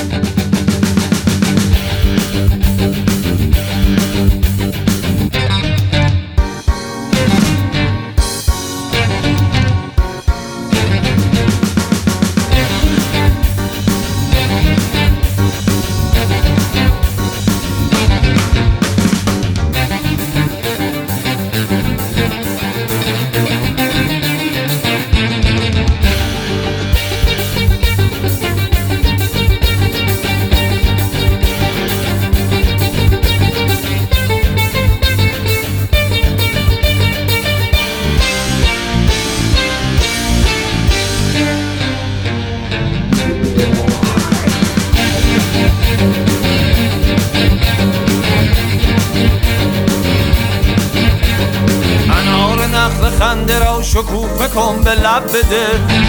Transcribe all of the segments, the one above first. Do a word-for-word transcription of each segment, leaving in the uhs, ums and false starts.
خنده را شکوفه کن به لب بده،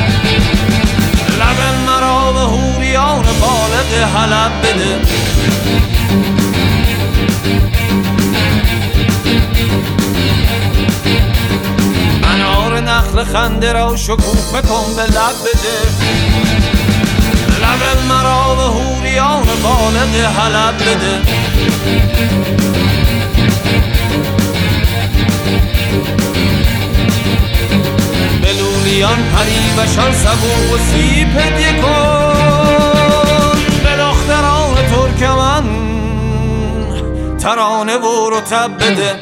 لب مرا به حوریان بالغ حلب بده. انار نخل خنده را شکوفه کن به لب بده، لب مرا به حوریان بالغ حلب بده. بلولیان پریوشان سبو و سیب هدیه کن، به دختران ترکمن ترانه و رطب بده.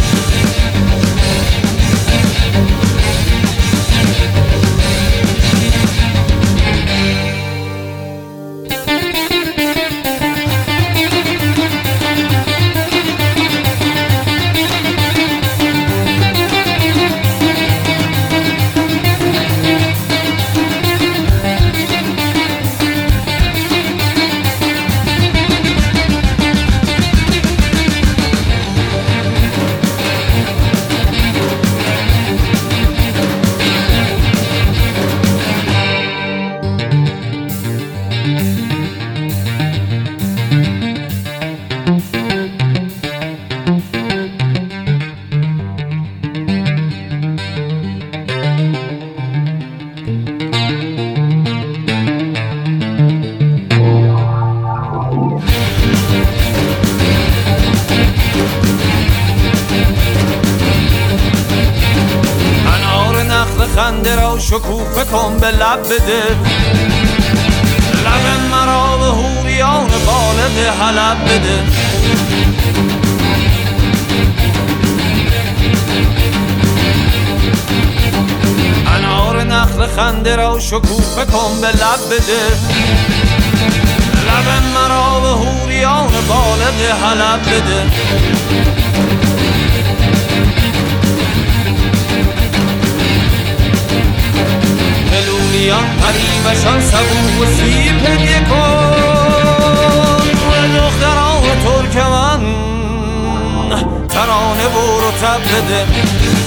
خنده را شکوفه کن به لب بده، لب مرا به حوریان بالغ حلب بده. انار نخل خنده را شکوفه کن به لب بده، لب مرا به حوریان بالغ حلب بده. بلولیان پریوشان سبو و سیب هدیه کن، به دختران ترکمن ترانه و رطب بده.